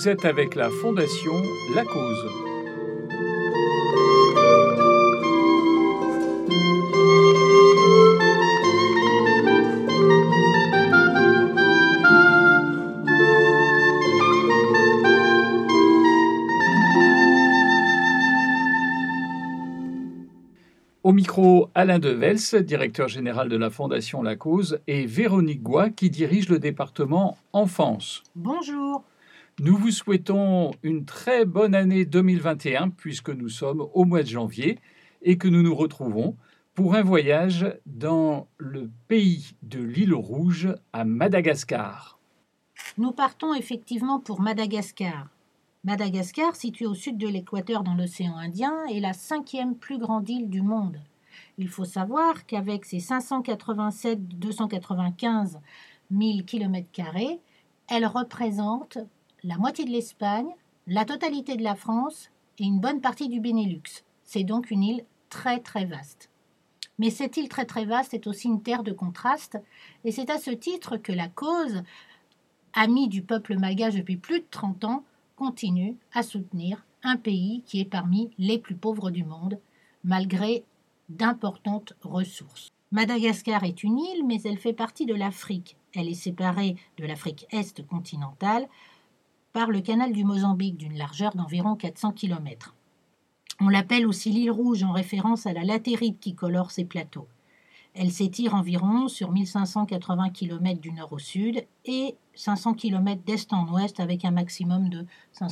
Vous êtes avec la Fondation La Cause. Au micro, Alain Devels, directeur général de la Fondation La Cause, et Véronique Goy, qui dirige le département Enfance. Bonjour. Nous vous souhaitons une très bonne année 2021, puisque nous sommes au mois de janvier et que nous nous retrouvons pour un voyage dans le pays de l'île Rouge, à Madagascar. Nous partons effectivement pour Madagascar. Madagascar, située au sud de l'équateur dans l'océan Indien, est la 5e plus grande île du monde. Il faut savoir qu'avec ses 587-295 000 km², elle représente la moitié de l'Espagne, la totalité de la France et une bonne partie du Benelux. C'est donc une île très très vaste. Mais cette île très très vaste est aussi une terre de contraste, et c'est à ce titre que la cause, amie du peuple malgache depuis plus de 30 ans, continue à soutenir un pays qui est parmi les plus pauvres du monde, malgré d'importantes ressources. Madagascar est une île, mais elle fait partie de l'Afrique. Elle est séparée de l'Afrique est continentale par le canal du Mozambique d'une largeur d'environ 400 km. On l'appelle aussi l'île Rouge en référence à la latérite qui colore ces plateaux. Elle s'étire environ sur 1580 km du nord au sud et 500 km d'est en ouest avec un maximum de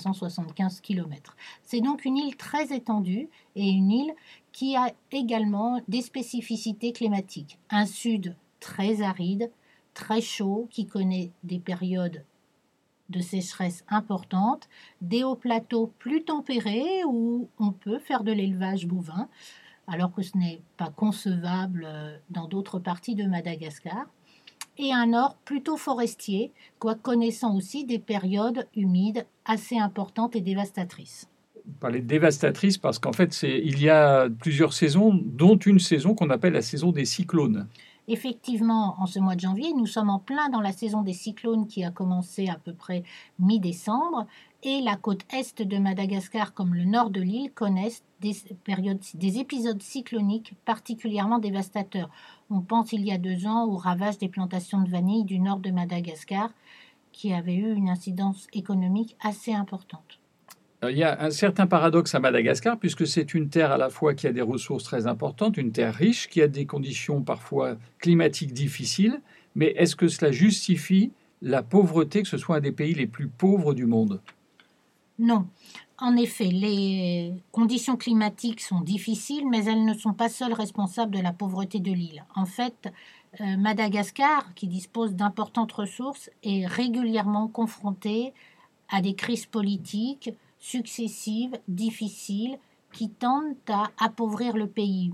575 km. C'est donc une île très étendue et une île qui a également des spécificités climatiques. Un sud très aride, très chaud, qui connaît des périodes de sécheresse importantes, des hauts plateaux plus tempérés où on peut faire de l'élevage bovin, alors que ce n'est pas concevable dans d'autres parties de Madagascar, et un nord plutôt forestier, quoique connaissant aussi des périodes humides assez importantes et dévastatrices. Vous parlez de dévastatrices parce qu'en fait, il y a plusieurs saisons, dont une saison qu'on appelle la saison des cyclones. Effectivement, en ce mois de janvier, nous sommes en plein dans la saison des cyclones qui a commencé à peu près mi-décembre, et la côte est de Madagascar comme le nord de l'île connaissent des épisodes cycloniques particulièrement dévastateurs. On pense il y a 2 ans au ravage des plantations de vanille du nord de Madagascar qui avait eu une incidence économique assez importante. Il y a un certain paradoxe à Madagascar, puisque c'est une terre à la fois qui a des ressources très importantes, une terre riche, qui a des conditions parfois climatiques difficiles, mais est-ce que cela justifie la pauvreté, que ce soit un des pays les plus pauvres du monde ? Non. En effet, les conditions climatiques sont difficiles, mais elles ne sont pas seules responsables de la pauvreté de l'île. En fait, Madagascar, qui dispose d'importantes ressources, est régulièrement confronté à des crises politiques successives, difficiles, qui tendent à appauvrir le pays.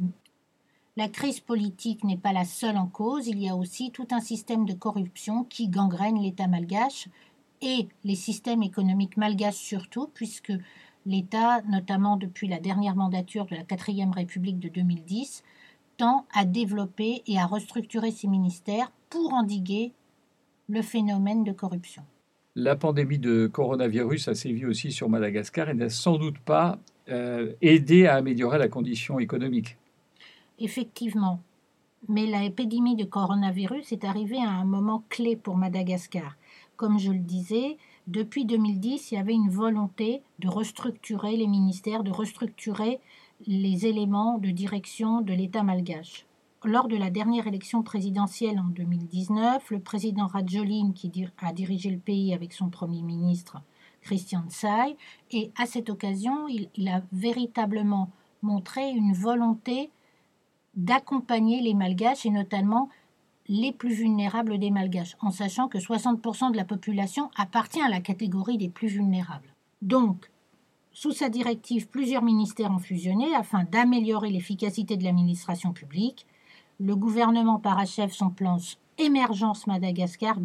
La crise politique n'est pas la seule en cause, il y a aussi tout un système de corruption qui gangrène l'État malgache et les systèmes économiques malgaches surtout, puisque l'État, notamment depuis la dernière mandature de la 4e République de 2010, tend à développer et à restructurer ses ministères pour endiguer le phénomène de corruption. La pandémie de coronavirus a sévi aussi sur Madagascar et n'a sans doute pas aidé à améliorer la condition économique. Effectivement, mais l'épidémie de coronavirus est arrivée à un moment clé pour Madagascar. Comme je le disais, depuis 2010, il y avait une volonté de restructurer les ministères, de restructurer les éléments de direction de l'État malgache. Lors de la dernière élection présidentielle en 2019, le président Rajoelina, qui a dirigé le pays avec son premier ministre Christian Tsai, et à cette occasion, il a véritablement montré une volonté d'accompagner les Malgaches et notamment les plus vulnérables des Malgaches, en sachant que 60% de la population appartient à la catégorie des plus vulnérables. Donc, sous sa directive, plusieurs ministères ont fusionné afin d'améliorer l'efficacité de l'administration publique. Le gouvernement parachève son plan Émergence Madagascar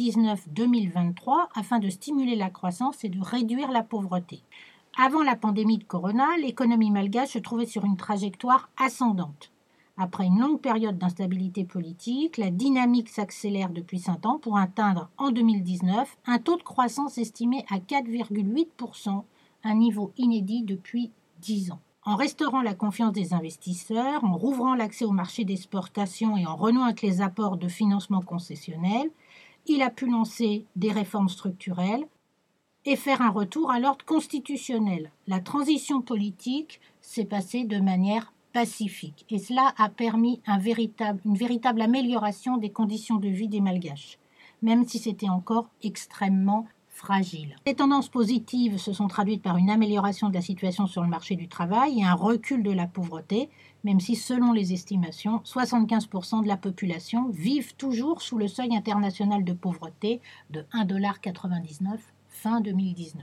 2019-2023 afin de stimuler la croissance et de réduire la pauvreté. Avant la pandémie de corona, l'économie malgache se trouvait sur une trajectoire ascendante. Après une longue période d'instabilité politique, la dynamique s'accélère depuis 5 ans pour atteindre en 2019 un taux de croissance estimé à 4,8%, un niveau inédit depuis 10 ans. En restaurant la confiance des investisseurs, en rouvrant l'accès au marché d'exportation et en renouant avec les apports de financement concessionnels, il a pu lancer des réformes structurelles et faire un retour à l'ordre constitutionnel. La transition politique s'est passée de manière pacifique et cela a permis une véritable amélioration des conditions de vie des Malgaches, même si c'était encore extrêmement fragile. Les tendances positives se sont traduites par une amélioration de la situation sur le marché du travail et un recul de la pauvreté, même si, selon les estimations, 75% de la population vivent toujours sous le seuil international de pauvreté de 1,99$ fin 2019.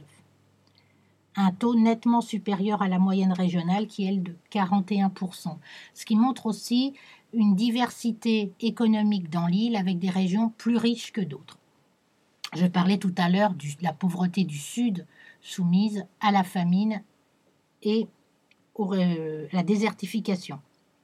Un taux nettement supérieur à la moyenne régionale qui est de 41%, ce qui montre aussi une diversité économique dans l'île avec des régions plus riches que d'autres. Je parlais tout à l'heure de la pauvreté du Sud soumise à la famine et la désertification.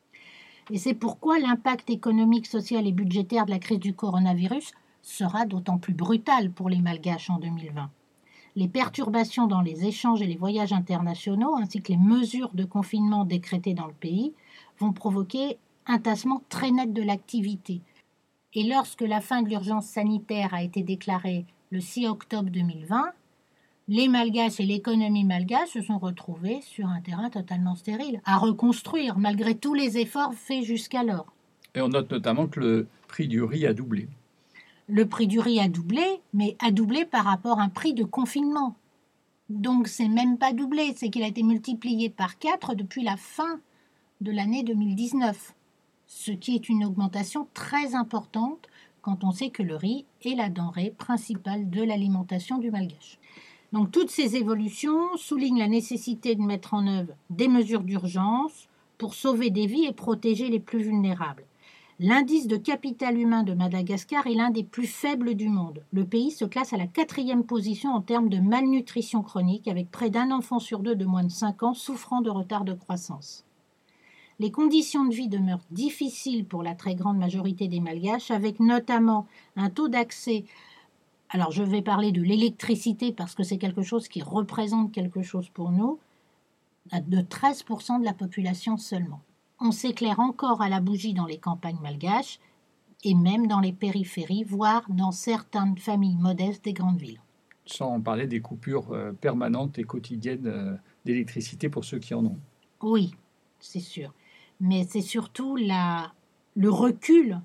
Et c'est pourquoi l'impact économique, social et budgétaire de la crise du coronavirus sera d'autant plus brutal pour les Malgaches en 2020. Les perturbations dans les échanges et les voyages internationaux, ainsi que les mesures de confinement décrétées dans le pays, vont provoquer un tassement très net de l'activité. Et lorsque la fin de l'urgence sanitaire a été déclarée le 6 octobre 2020, les Malgaches et l'économie malgache se sont retrouvés sur un terrain totalement stérile, à reconstruire malgré tous les efforts faits jusqu'alors. Et on note notamment que le prix du riz a doublé. Le prix du riz a doublé, mais a doublé par rapport à un prix de confinement. Donc c'est même pas doublé, c'est qu'il a été multiplié par 4 depuis la fin de l'année 2019. Ce qui est une augmentation très importante quand on sait que le riz est la denrée principale de l'alimentation du Malgache. Donc toutes ces évolutions soulignent la nécessité de mettre en œuvre des mesures d'urgence pour sauver des vies et protéger les plus vulnérables. L'indice de capital humain de Madagascar est l'un des plus faibles du monde. Le pays se classe à la 4e position en termes de malnutrition chronique, avec près d'un enfant sur 2 de moins de 5 ans souffrant de retard de croissance. Les conditions de vie demeurent difficiles pour la très grande majorité des Malgaches, avec notamment un taux d'accès. Alors je vais parler de l'électricité parce que c'est quelque chose qui représente quelque chose pour nous, de 13% de la population seulement. On s'éclaire encore à la bougie dans les campagnes malgaches et même dans les périphéries, voire dans certaines familles modestes des grandes villes. Sans parler des coupures permanentes et quotidiennes d'électricité pour ceux qui en ont. Oui, c'est sûr. Mais c'est surtout le recul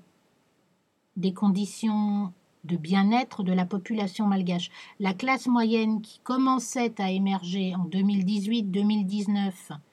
des conditions de bien-être de la population malgache. La classe moyenne qui commençait à émerger en 2018-2019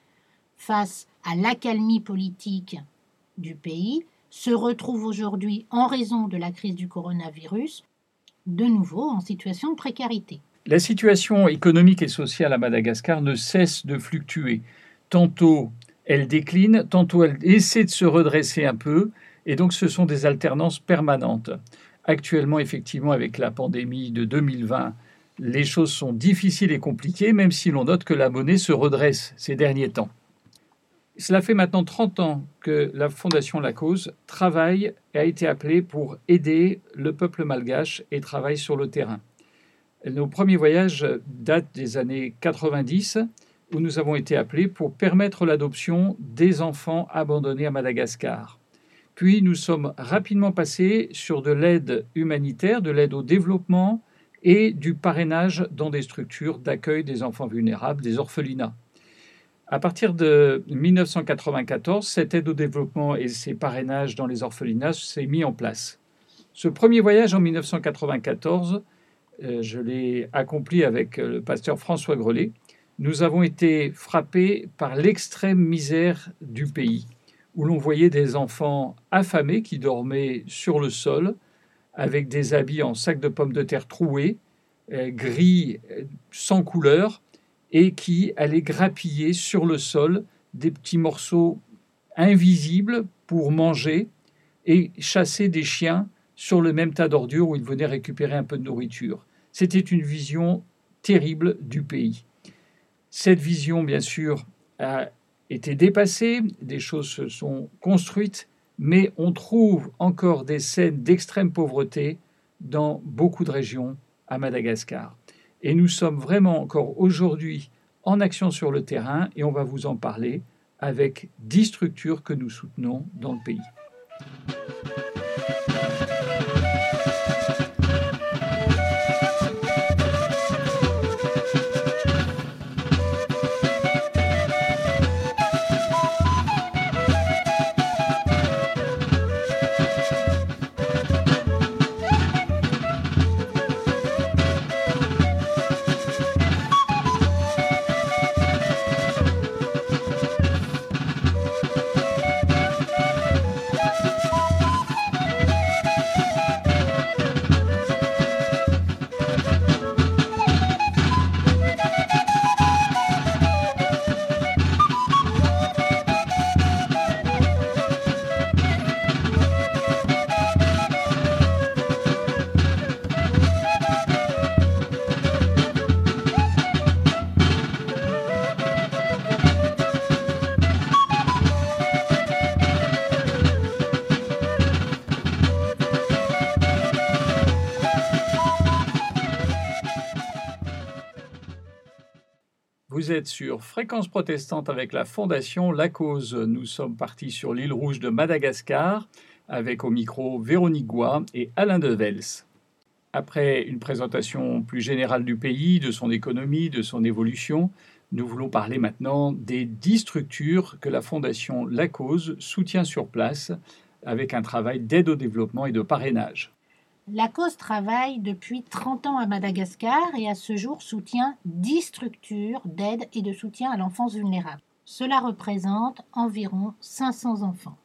face à l'accalmie politique du pays se retrouve aujourd'hui, en raison de la crise du coronavirus, de nouveau en situation de précarité. La situation économique et sociale à Madagascar ne cesse de fluctuer. Tantôt elle décline, tantôt elle essaie de se redresser un peu, et donc ce sont des alternances permanentes. Actuellement, effectivement, avec la pandémie de 2020, les choses sont difficiles et compliquées, même si l'on note que la monnaie se redresse ces derniers temps. Cela fait maintenant 30 ans que la Fondation La Cause travaille et a été appelée pour aider le peuple malgache et travaille sur le terrain. Nos premiers voyages datent des années 90, où nous avons été appelés pour permettre l'adoption des enfants abandonnés à Madagascar. Puis nous sommes rapidement passés sur de l'aide humanitaire, de l'aide au développement et du parrainage dans des structures d'accueil des enfants vulnérables, des orphelinats. À partir de 1994, cette aide au développement et ces parrainages dans les orphelinats s'est mis en place. Ce premier voyage en 1994, je l'ai accompli avec le pasteur François Grelet. Nous avons été frappés par l'extrême misère du pays, où l'on voyait des enfants affamés qui dormaient sur le sol, avec des habits en sacs de pommes de terre troués, gris, sans couleur, et qui allaient grappiller sur le sol des petits morceaux invisibles pour manger et chasser des chiens sur le même tas d'ordures où ils venaient récupérer un peu de nourriture. C'était une vision terrible du pays. Cette vision, bien sûr, a été dépassées, des choses se sont construites, mais on trouve encore des scènes d'extrême pauvreté dans beaucoup de régions à Madagascar. Et nous sommes vraiment encore aujourd'hui en action sur le terrain et on va vous en parler avec 10 structures que nous soutenons dans le pays. Vous êtes sur Fréquence Protestante avec la Fondation La Cause. Nous sommes partis sur l'île Rouge de Madagascar avec au micro Véronique Goy et Alain Devels. Après une présentation plus générale du pays, de son économie, de son évolution, nous voulons parler maintenant des 10 structures que la Fondation La Cause soutient sur place avec un travail d'aide au développement et de parrainage. La Cause travaille depuis 30 ans à Madagascar et à ce jour soutient 10 structures d'aide et de soutien à l'enfance vulnérable. Cela représente environ 500 enfants.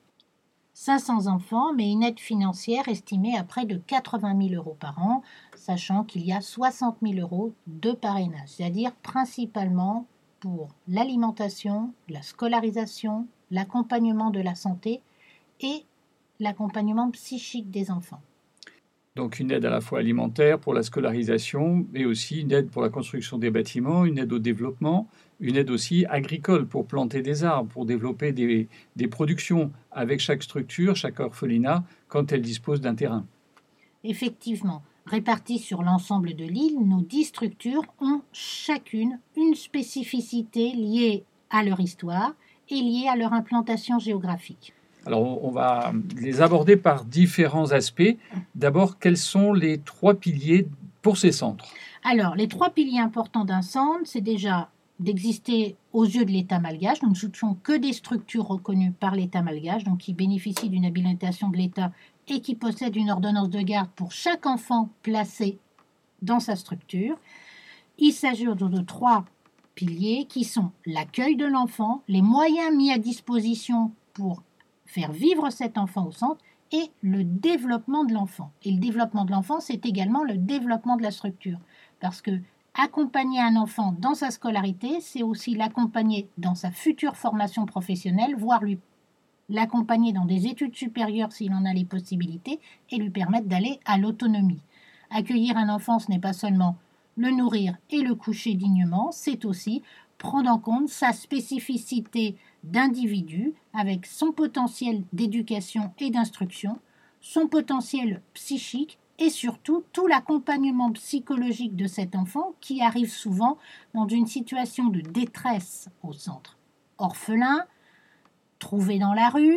500 enfants, mais une aide financière estimée à près de 80 000 euros par an, sachant qu'il y a 60 000 euros de parrainage, c'est-à-dire principalement pour l'alimentation, la scolarisation, l'accompagnement de la santé et l'accompagnement psychique des enfants. Donc une aide à la fois alimentaire pour la scolarisation, mais aussi une aide pour la construction des bâtiments, une aide au développement, une aide aussi agricole pour planter des arbres, pour développer des productions avec chaque structure, chaque orphelinat, quand elle dispose d'un terrain. Effectivement, réparties sur l'ensemble de l'île, nos 10 structures ont chacune une spécificité liée à leur histoire et liée à leur implantation géographique. Alors, on va les aborder par différents aspects. D'abord, quels sont les 3 piliers pour ces centres ? Alors, les 3 piliers importants d'un centre, c'est déjà d'exister aux yeux de l'État malgache. Nous ne soutenons que des structures reconnues par l'État malgache, donc qui bénéficient d'une habilitation de l'État et qui possèdent une ordonnance de garde pour chaque enfant placé dans sa structure. Il s'agit de 3 piliers qui sont l'accueil de l'enfant, les moyens mis à disposition pour faire vivre cet enfant au centre et le développement de l'enfant. Et le développement de l'enfant, c'est également le développement de la structure. Parce que accompagner un enfant dans sa scolarité, c'est aussi l'accompagner dans sa future formation professionnelle, voire l'accompagner dans des études supérieures s'il en a les possibilités et lui permettre d'aller à l'autonomie. Accueillir un enfant, ce n'est pas seulement le nourrir et le coucher dignement, c'est aussi prendre en compte sa spécificité d'individu avec son potentiel d'éducation et d'instruction, son potentiel psychique et surtout tout l'accompagnement psychologique de cet enfant qui arrive souvent dans une situation de détresse au centre. Orphelin, trouvé dans la rue,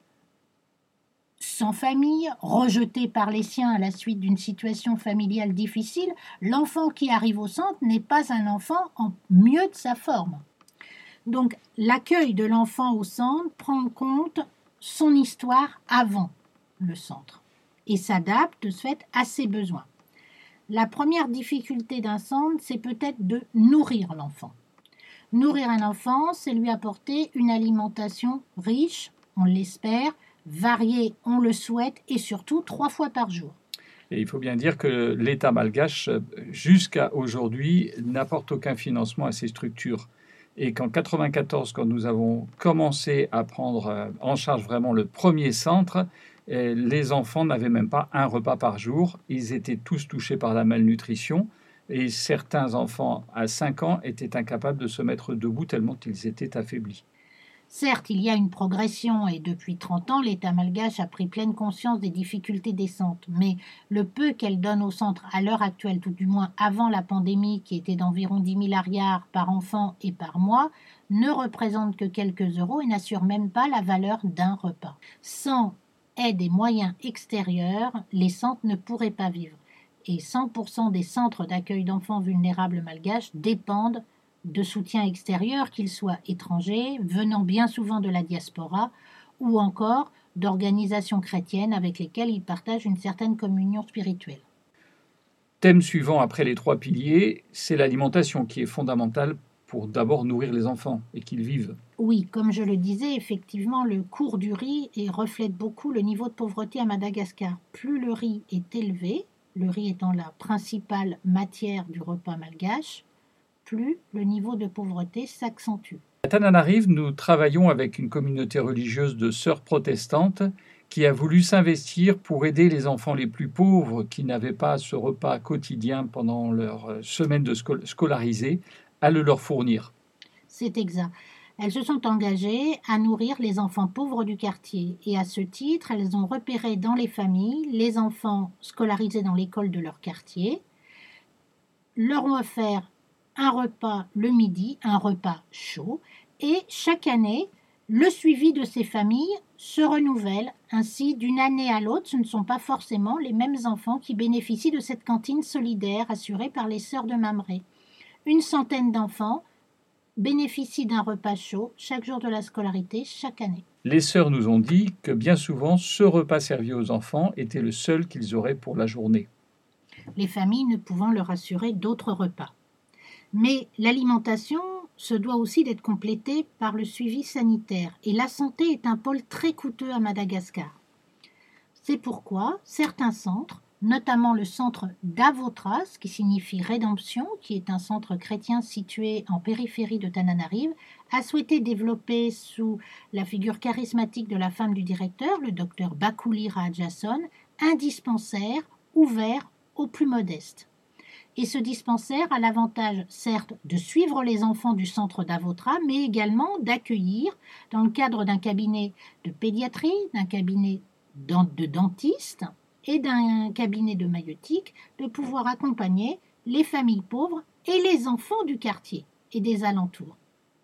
sans famille, rejeté par les siens à la suite d'une situation familiale difficile, l'enfant qui arrive au centre n'est pas un enfant en mieux de sa forme. Donc, l'accueil de l'enfant au centre prend en compte son histoire avant le centre et s'adapte de ce fait à ses besoins. La première difficulté d'un centre, c'est peut-être de nourrir l'enfant. Nourrir un enfant, c'est lui apporter une alimentation riche, on l'espère, variée, on le souhaite, et surtout 3 fois par jour. Et il faut bien dire que l'État malgache, jusqu'à aujourd'hui, n'apporte aucun financement à ces structures. Et qu'en 1994, quand nous avons commencé à prendre en charge vraiment le premier centre, les enfants n'avaient même pas un repas par jour. Ils étaient tous touchés par la malnutrition. Et certains enfants à 5 ans étaient incapables de se mettre debout tellement ils étaient affaiblis. Certes, il y a une progression et depuis 30 ans, l'État malgache a pris pleine conscience des difficultés des centres. Mais le peu qu'elle donne aux centres à l'heure actuelle, tout du moins avant la pandémie, qui était d'environ 10 000 arrières par enfant et par mois, ne représente que quelques euros et n'assure même pas la valeur d'un repas. Sans aide et moyens extérieurs, les centres ne pourraient pas vivre. Et 100% des centres d'accueil d'enfants vulnérables malgaches dépendent de soutien extérieur, qu'ils soient étrangers, venant bien souvent de la diaspora, ou encore d'organisations chrétiennes avec lesquelles ils partagent une certaine communion spirituelle. Thème suivant après les 3 piliers, c'est l'alimentation qui est fondamentale pour d'abord nourrir les enfants et qu'ils vivent. Oui, comme je le disais, effectivement, le cours du riz reflète beaucoup le niveau de pauvreté à Madagascar. Plus le riz est élevé, le riz étant la principale matière du repas malgache, plus le niveau de pauvreté s'accentue. À Tananarive, nous travaillons avec une communauté religieuse de sœurs protestantes qui a voulu s'investir pour aider les enfants les plus pauvres qui n'avaient pas ce repas quotidien pendant leur semaine de scolarisée, à le leur fournir. C'est exact. Elles se sont engagées à nourrir les enfants pauvres du quartier et à ce titre, elles ont repéré dans les familles les enfants scolarisés dans l'école de leur quartier, leur ont offert un repas le midi, un repas chaud, et chaque année, le suivi de ces familles se renouvelle. Ainsi, d'une année à l'autre, ce ne sont pas forcément les mêmes enfants qui bénéficient de cette cantine solidaire assurée par les sœurs de Mamré. Une centaine d'enfants bénéficient d'un repas chaud chaque jour de la scolarité, chaque année. Les sœurs nous ont dit que bien souvent, ce repas servi aux enfants était le seul qu'ils auraient pour la journée. Les familles ne pouvant leur assurer d'autres repas. Mais l'alimentation se doit aussi d'être complétée par le suivi sanitaire. Et la santé est un pôle très coûteux à Madagascar. C'est pourquoi certains centres, notamment le centre d'Avotras, qui signifie rédemption, qui est un centre chrétien situé en périphérie de Tananarive, a souhaité développer sous la figure charismatique de la femme du directeur, le docteur Bakouli Rajason, un dispensaire ouvert aux plus modestes. Et ce dispensaire a l'avantage, certes, de suivre les enfants du centre d'Avotra, mais également d'accueillir, dans le cadre d'un cabinet de pédiatrie, d'un cabinet de dentiste et d'un cabinet de maïeutique, de pouvoir accompagner les familles pauvres et les enfants du quartier et des alentours.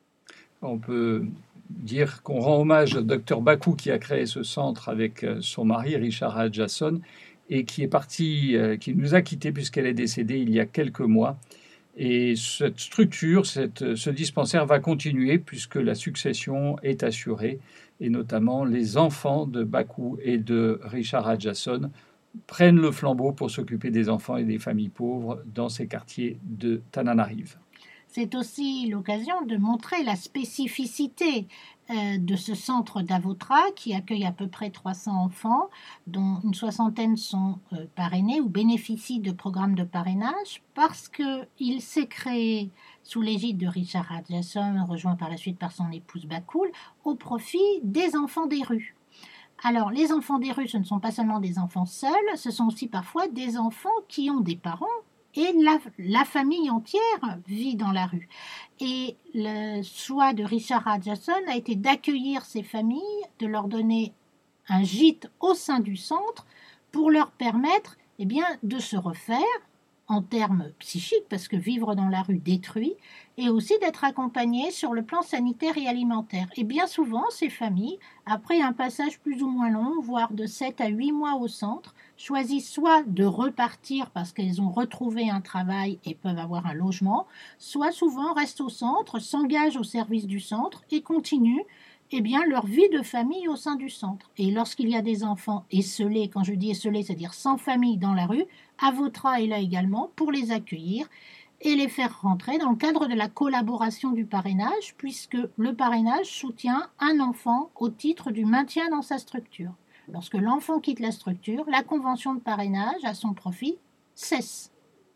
On peut dire qu'on rend hommage au docteur Bakou qui a créé ce centre avec son mari, Richard Adjasson, et qui est partie, qui nous a quittés puisqu'elle est décédée il y a quelques mois. Et cette structure, ce dispensaire va continuer puisque la succession est assurée, et notamment les enfants de Bakou et de Richard Adjasson prennent le flambeau pour s'occuper des enfants et des familles pauvres dans ces quartiers de Tananarive. C'est aussi l'occasion de montrer la spécificité de ce centre d'Avotra qui accueille à peu près 300 enfants, dont une soixantaine sont parrainés ou bénéficient de programmes de parrainage, parce qu'il s'est créé sous l'égide de Richard Adjasson, rejoint par la suite par son épouse Bakoul, au profit des enfants des rues. Alors, les enfants des rues, ce ne sont pas seulement des enfants seuls, ce sont aussi parfois des enfants qui ont des parents, et la famille entière vit dans la rue. Et le choix de Richard Adjasson a été d'accueillir ces familles, de leur donner un gîte au sein du centre pour leur permettre de se refaire en termes psychiques, parce que vivre dans la rue détruit, et aussi d'être accompagnés sur le plan sanitaire et alimentaire. Et bien souvent, ces familles, après un passage plus ou moins long, voire de 7 à 8 mois au centre, choisissent soit de repartir parce qu'elles ont retrouvé un travail et peuvent avoir un logement, soit souvent restent au centre, s'engagent au service du centre et continuent leur vie de famille au sein du centre. Et lorsqu'il y a des enfants esselés, quand je dis esselés, c'est-à-dire sans famille dans la rue, Avotra est là également pour les accueillir et les faire rentrer dans le cadre de la collaboration du parrainage, puisque le parrainage soutient un enfant au titre du maintien dans sa structure. Lorsque l'enfant quitte la structure, la convention de parrainage à son profit cesse.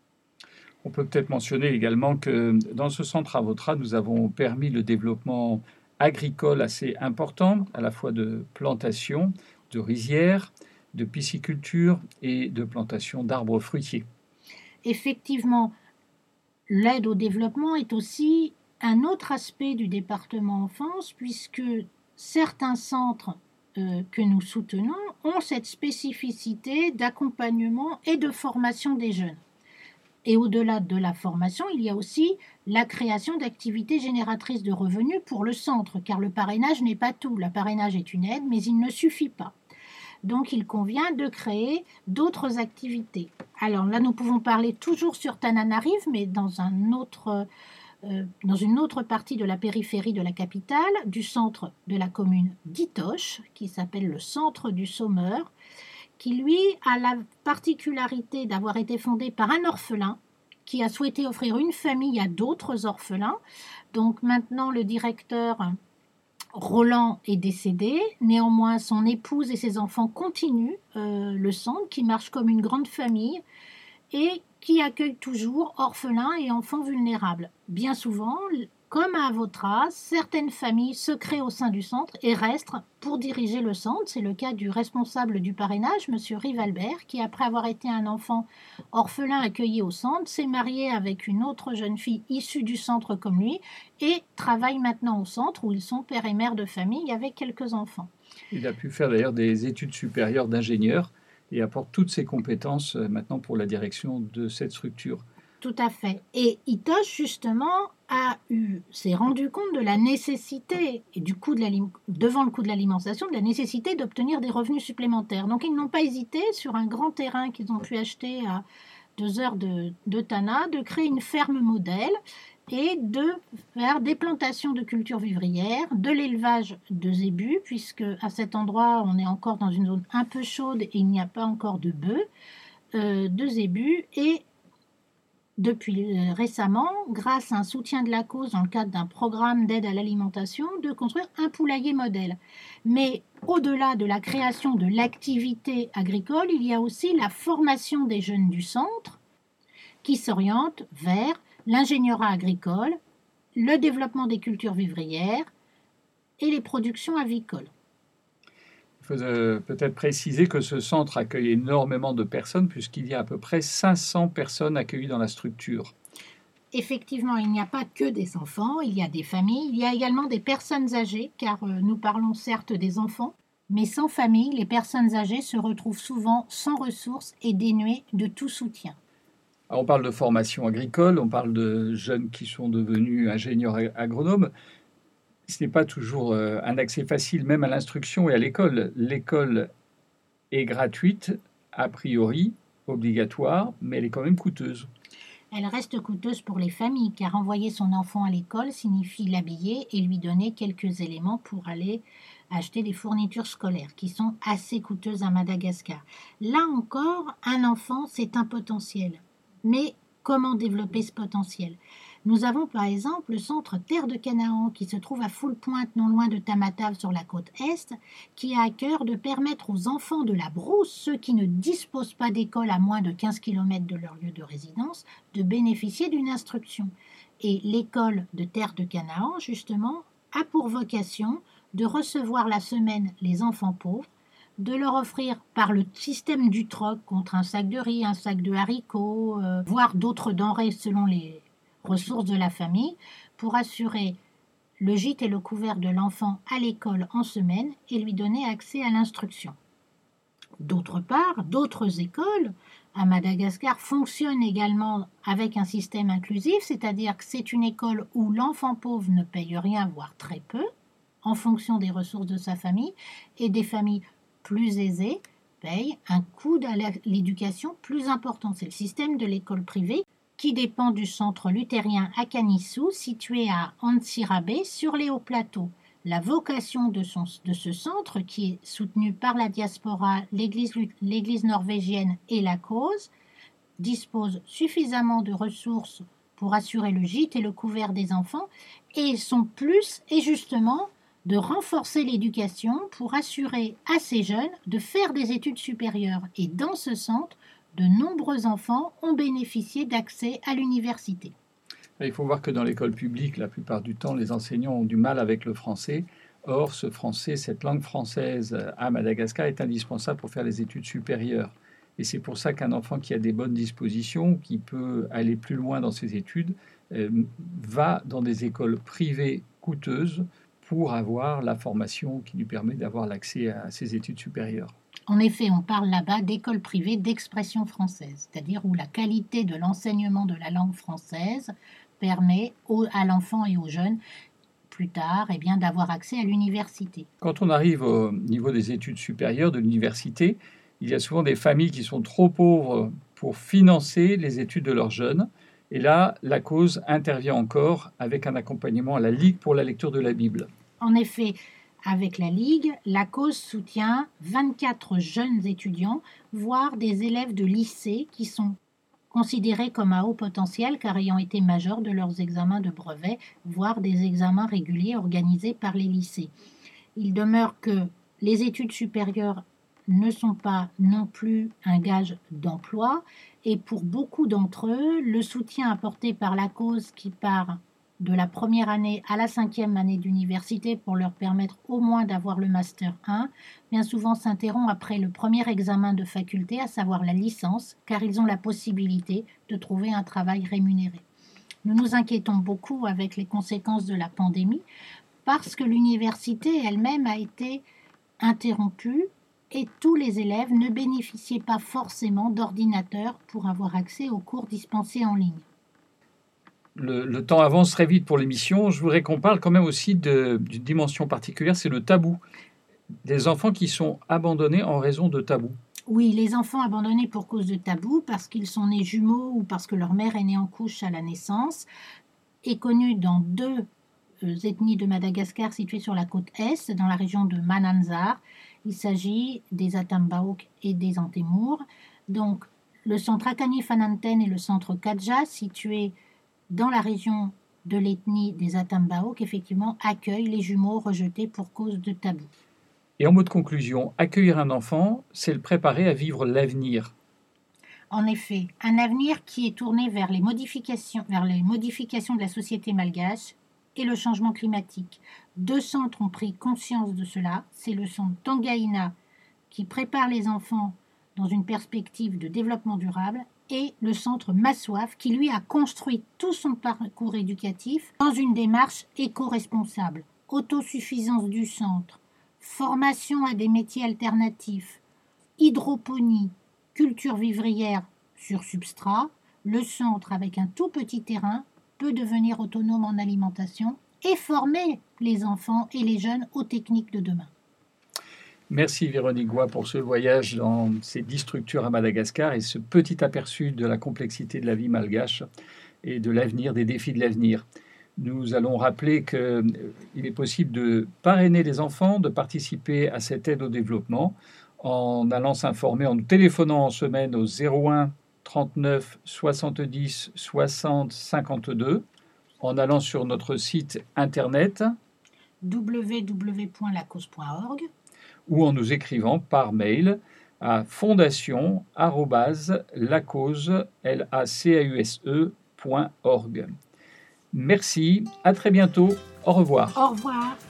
On peut peut-être mentionner également que dans ce centre Avotra, nous avons permis le développement agricole assez important, à la fois de plantation, de rizières, de pisciculture et de plantation d'arbres fruitiers. Effectivement, l'aide au développement est aussi un autre aspect du département enfance, puisque certains centres que nous soutenons ont cette spécificité d'accompagnement et de formation des jeunes. Et au-delà de la formation, il y a aussi la création d'activités génératrices de revenus pour le centre, car le parrainage n'est pas tout. Le parrainage est une aide, mais il ne suffit pas. Donc, il convient de créer d'autres activités. Alors là, nous pouvons parler toujours sur Tananarive, mais dans une autre partie de la périphérie de la capitale, du centre de la commune d'Itoche, qui s'appelle le Centre du Sommeur, qui lui a la particularité d'avoir été fondé par un orphelin qui a souhaité offrir une famille à d'autres orphelins. Donc maintenant, le directeur Roland est décédé. Néanmoins, son épouse et ses enfants continuent le centre qui marche comme une grande famille et qui accueille toujours orphelins et enfants vulnérables. Bien souvent, comme à Vautras, certaines familles se créent au sein du centre et restent pour diriger le centre. C'est le cas du responsable du parrainage, M. Rivalbert, qui, après avoir été un enfant orphelin accueilli au centre, s'est marié avec une autre jeune fille issue du centre comme lui et travaille maintenant au centre où ils sont père et mère de famille avec quelques enfants. Il a pu faire d'ailleurs des études supérieures d'ingénieur et apporte toutes ses compétences maintenant pour la direction de cette structure. Tout à fait. Et Itoche, justement, s'est rendu compte de la nécessité, et devant le coût de l'alimentation, de la nécessité d'obtenir des revenus supplémentaires. Donc, ils n'ont pas hésité, sur un grand terrain qu'ils ont pu acheter à 2 heures de Tana, de créer une ferme modèle et de faire des plantations de cultures vivrières, de l'élevage de zébus, puisque à cet endroit, on est encore dans une zone un peu chaude et il n'y a pas encore de bœufs, de zébus, et depuis récemment, grâce à un soutien de la cause dans le cadre d'un programme d'aide à l'alimentation, de construire un poulailler modèle. Mais au-delà de la création de l'activité agricole, il y a aussi la formation des jeunes du centre qui s'orientent vers l'ingénierat agricole, le développement des cultures vivrières et les productions avicoles. Il faut peut-être préciser que ce centre accueille énormément de personnes puisqu'il y a à peu près 500 personnes accueillies dans la structure. Effectivement, il n'y a pas que des enfants, il y a des familles, il y a également des personnes âgées, car nous parlons certes des enfants, mais sans famille, les personnes âgées se retrouvent souvent sans ressources et dénuées de tout soutien. Alors, on parle de formation agricole, on parle de jeunes qui sont devenus ingénieurs agronomes. Ce n'est pas toujours un accès facile, même à l'instruction et à l'école. L'école est gratuite, a priori, obligatoire, mais elle est quand même coûteuse. Elle reste coûteuse pour les familles, car envoyer son enfant à l'école signifie l'habiller et lui donner quelques éléments pour aller acheter des fournitures scolaires, qui sont assez coûteuses à Madagascar. Là encore, un enfant, c'est un potentiel. Mais comment développer ce potentiel ? Nous avons par exemple le centre Terre de Canaan qui se trouve à Foule-Pointe, non loin de Tamatave sur la côte Est, qui a à cœur de permettre aux enfants de la brousse, ceux qui ne disposent pas d'école à moins de 15 km de leur lieu de résidence, de bénéficier d'une instruction. Et l'école de Terre de Canaan, justement, a pour vocation de recevoir la semaine les enfants pauvres, de leur offrir par le système du troc contre un sac de riz, un sac de haricots, voire d'autres denrées selon les ressources de la famille, pour assurer le gîte et le couvert de l'enfant à l'école en semaine et lui donner accès à l'instruction. D'autre part, d'autres écoles à Madagascar fonctionnent également avec un système inclusif, c'est-à-dire que c'est une école où l'enfant pauvre ne paye rien, voire très peu, en fonction des ressources de sa famille, et des familles plus aisées payent un coût à l'éducation plus important. C'est le système de l'école privée qui dépend du centre luthérien à Kanissou, situé à Antsirabe, sur les hauts plateaux. La vocation de ce centre, qui est soutenu par la diaspora, l'Église norvégienne et la cause, dispose suffisamment de ressources pour assurer le gîte et le couvert des enfants, et son plus est justement de renforcer l'éducation pour assurer à ces jeunes de faire des études supérieures. Et dans ce centre, de nombreux enfants ont bénéficié d'accès à l'université. Il faut voir que dans l'école publique, la plupart du temps, les enseignants ont du mal avec le français. Or, ce français, cette langue française à Madagascar est indispensable pour faire les études supérieures. Et c'est pour ça qu'un enfant qui a des bonnes dispositions, qui peut aller plus loin dans ses études, va dans des écoles privées coûteuses pour avoir la formation qui lui permet d'avoir l'accès à ses études supérieures. En effet, on parle là-bas d'écoles privées d'expression française, c'est-à-dire où la qualité de l'enseignement de la langue française permet à l'enfant et aux jeunes, plus tard, d'avoir accès à l'université. Quand on arrive au niveau des études supérieures de l'université, il y a souvent des familles qui sont trop pauvres pour financer les études de leurs jeunes. Et là, la cause intervient encore avec un accompagnement à la Ligue pour la lecture de la Bible. En effet, avec la Ligue, la cause soutient 24 jeunes étudiants, voire des élèves de lycée qui sont considérés comme à haut potentiel car ayant été majeurs de leurs examens de brevet, voire des examens réguliers organisés par les lycées. Il demeure que les études supérieures ne sont pas non plus un gage d'emploi et pour beaucoup d'entre eux, le soutien apporté par la cause qui part de la première année à la 5e année d'université pour leur permettre au moins d'avoir le Master 1, bien souvent s'interrompt après le premier examen de faculté, à savoir la licence, car ils ont la possibilité de trouver un travail rémunéré. Nous nous inquiétons beaucoup avec les conséquences de la pandémie parce que l'université elle-même a été interrompue et tous les élèves ne bénéficiaient pas forcément d'ordinateurs pour avoir accès aux cours dispensés en ligne. Le temps avance très vite pour l'émission. Je voudrais qu'on parle quand même aussi d'une dimension particulière, c'est le tabou. Des enfants qui sont abandonnés en raison de tabou. Oui, les enfants abandonnés pour cause de tabou, parce qu'ils sont nés jumeaux ou parce que leur mère est née en couche à la naissance, est connu dans 2 ethnies de Madagascar situées sur la côte est, dans la région de Mananzar. Il s'agit des Atambaok et des Antémours. Donc, le centre Akani Fananten et le centre Kadja, situés dans la région de l'ethnie des Atambaok, effectivement, accueillent les jumeaux rejetés pour cause de tabou. Et en mot de conclusion, accueillir un enfant, c'est le préparer à vivre l'avenir. En effet, un avenir qui est tourné vers les modifications de la société malgache et le changement climatique. 2 centres ont pris conscience de cela. C'est le centre Tangaïna qui prépare les enfants dans une perspective de développement durable et le centre Massoaf qui, lui, a construit tout son parcours éducatif dans une démarche éco-responsable. Autosuffisance du centre, formation à des métiers alternatifs, hydroponie, culture vivrière sur substrat. Le centre, avec un tout petit terrain, peut devenir autonome en alimentation et former les enfants et les jeunes aux techniques de demain. Merci Véronique Goy pour ce voyage dans ces 10 structures à Madagascar et ce petit aperçu de la complexité de la vie malgache et de l'avenir, des défis de l'avenir. Nous allons rappeler qu'il est possible de parrainer les enfants, de participer à cette aide au développement en allant s'informer, en nous téléphonant en semaine au 01 39 70 60 52, en allant sur notre site internet www.lacause.org ou en nous écrivant par mail à fondation@lacause.org. Merci, à très bientôt, au revoir. Au revoir.